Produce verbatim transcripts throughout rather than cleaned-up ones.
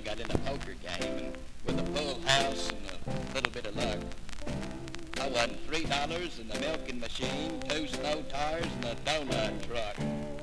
got in a poker game, and with a full house and a little bit of luck, I won three dollars and a milking machine, two snow tires, and a donut truck.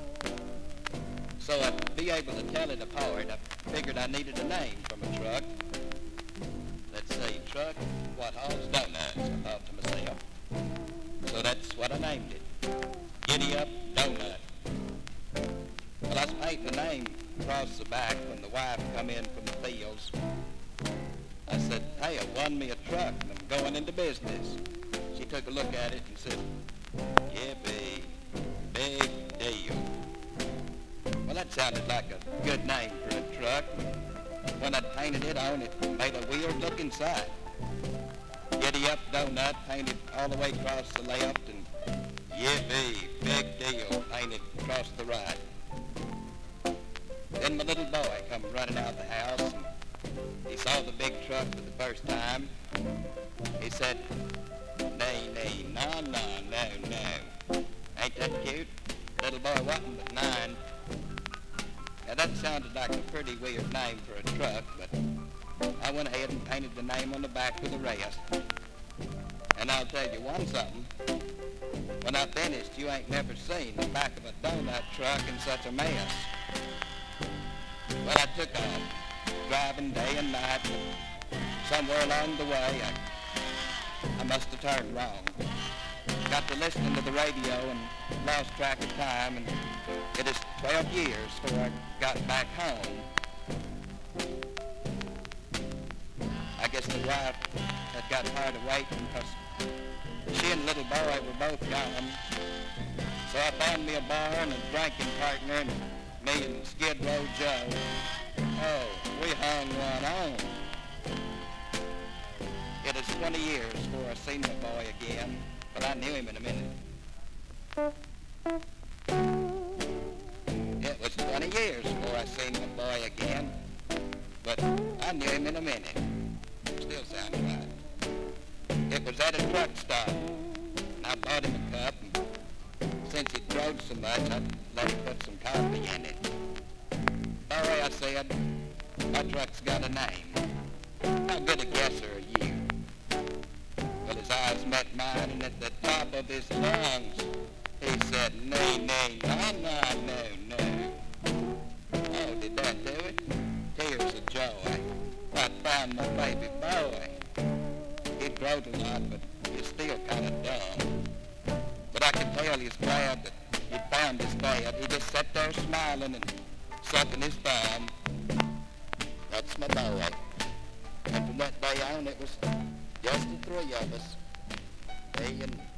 So I'd be able to tell it apart. I figured I needed a name from a truck. Let's say truck what hauls donuts, I thought to myself. So that's what I named it. Giddy Up Donut. Well, I was painting the name across the back when the wife come in from the fields. I said, hey, I won me a truck and I'm going into business. She took a look at it and said, yippee, big deal. Well, that sounded like a good name for a truck. When I painted it on, it made a weird-looking sight. Giddy Up Donut painted all the way across the left, and yippee, big deal painted across the right. Then my little boy come running out of the house, and he saw the big truck for the first time. He said, nay, nay, no, no, no, no. Ain't that cute? Little boy wasn't but nine. Now that sounded like a pretty weird name for a truck, but I went ahead and painted the name on the back with the rest. And I'll tell you one something. When I finished, you ain't never seen the back of a donut truck in such a mess. Well, I took off, driving day and night, but somewhere along the way, I, I must have turned wrong. Got to listening to the radio and lost track of time, and it is twelve years before I got back home. I guess the wife had got tired of waiting because she and the little boy were both gone. So I found me a bar and a drinking partner, and me and Skid Row Joe. Oh, we hung one on. It is twenty years before I seen my boy again, but I knew him in a minute. It was twenty years before I seen my boy again, but I knew him in a minute. Still sounds right. It was at a truck stop, and I bought him a cup, and since he drove so much, I let him put some coffee in it. Boy, I said, my truck's got a name. How good a guesser are you? Well, his eyes met mine, and at the top of his lungs, he said, nay, nay, no, no, no, no. Oh, did that do it? Tears of joy. I found my baby boy. He growed a lot, but he's still kind of dumb. But I can tell he's glad that he'd found his dad. He just sat there smiling and sucking his thumb. That's my boy. And from that day on, it was just the three of us. Me and